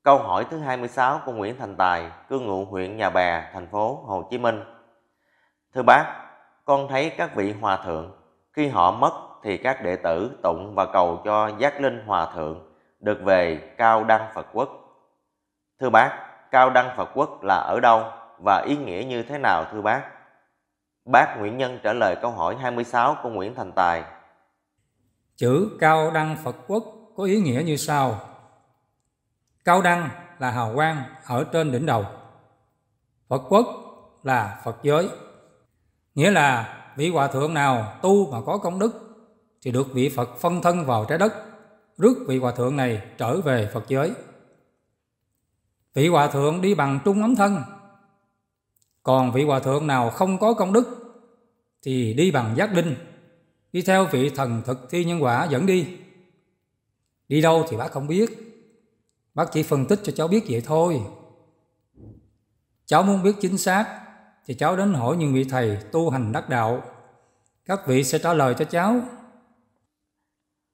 Câu hỏi thứ 26 của Nguyễn Thành Tài, cư ngụ huyện Nhà Bè, thành phố Hồ Chí Minh. Thưa bác, con thấy các vị hòa thượng, khi họ mất thì các đệ tử tụng và cầu cho giác linh hòa thượng được về Cao Đăng Phật Quốc. Thưa bác, Cao Đăng Phật Quốc là ở đâu và ý nghĩa như thế nào thưa bác? Bác Nguyễn Nhân trả lời câu hỏi 26 của Nguyễn Thành Tài. Chữ Cao Đăng Phật Quốc có ý nghĩa như sau. Cao đăng là hào quang ở trên đỉnh đầu. Phật quốc là Phật giới. Nghĩa là vị hòa thượng nào tu mà có công đức thì được vị Phật phân thân vào trái đất, rước vị hòa thượng này trở về Phật giới. Vị hòa thượng đi bằng trung ấm thân. Còn vị hòa thượng nào không có công đức thì đi bằng giác linh, đi theo vị thần thực thi nhân quả dẫn đi. Đi đâu thì bác không biết, bác chỉ phân tích cho cháu biết vậy thôi. Cháu muốn biết chính xác thì cháu đến hỏi những vị thầy tu hành đắc đạo, các vị sẽ trả lời cho cháu.